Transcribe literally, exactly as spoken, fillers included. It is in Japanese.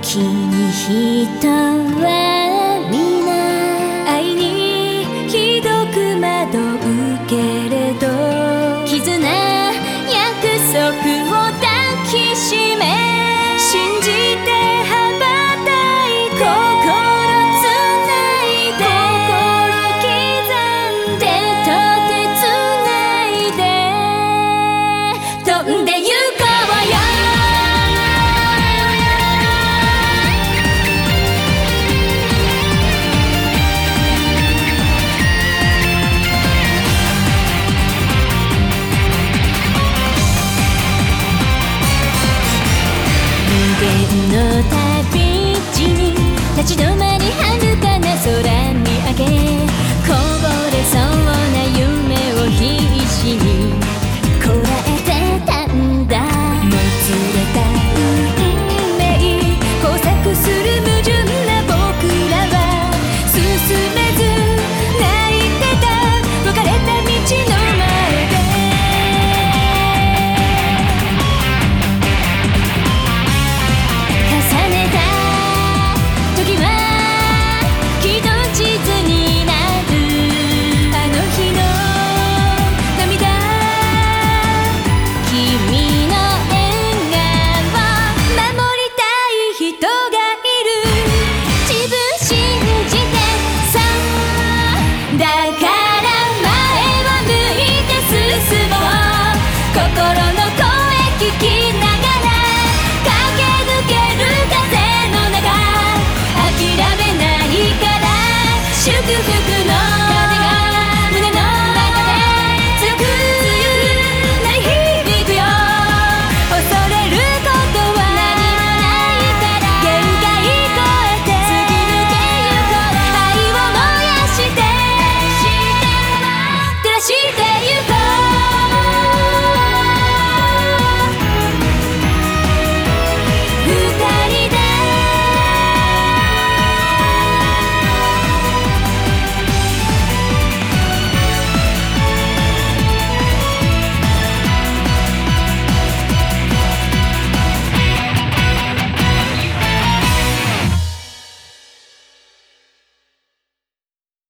時に人は皆愛にひどく惑うけれど、絆約束を抱きしめ信じて羽ばたいて、心つないで心刻んで手と手つないで飛んでゆこうよ。無限の